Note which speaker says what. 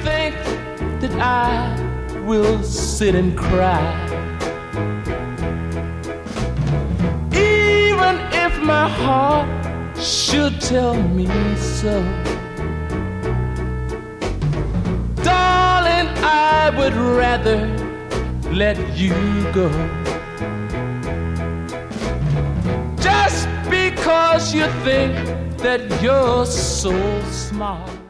Speaker 1: think that I will sit and cry? Even if my heart should tell me so, darling, I would rather let you go. Just because you think that you're so smart.